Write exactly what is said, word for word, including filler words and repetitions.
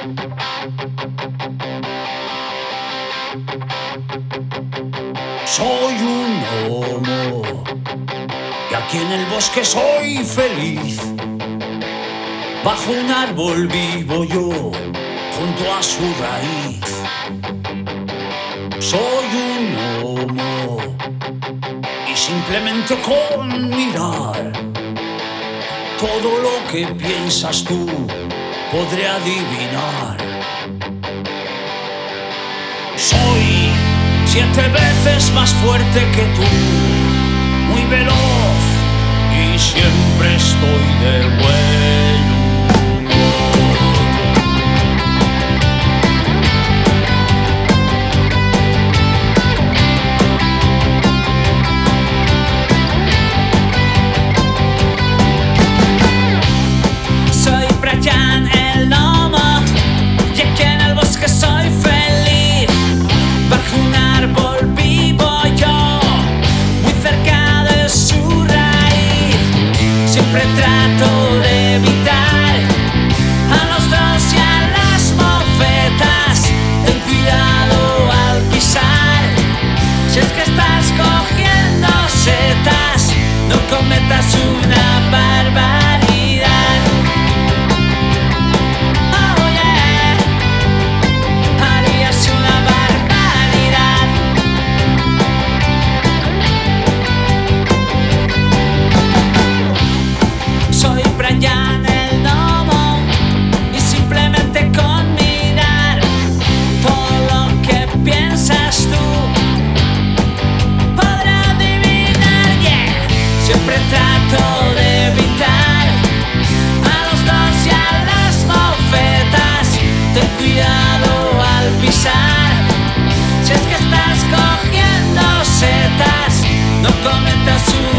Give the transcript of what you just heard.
Soy un homo y aquí en el bosque soy feliz. Bajo un árbol vivo yo, junto a su raíz. Soy un homo y simplemente con mirar todo lo que piensas tú podré adivinar. Soy siete veces más fuerte que tú, muy veloz y siempre estoy de buen trato de evitar a los trolls y a las mofetas. Ten cuidado al pisar. Si es que estás cogiendo setas, no cometas una barbaridad. Oh yeah, harías una barbaridad. Soy Brian el gnomo y simplemente con mirar todo lo que piensas tú podré adivinar, yeah. Siempre trato de evitar a los dos y a las mofetas. Ten cuidado al pisar. Si es que estás cogiendo setas, no cometas un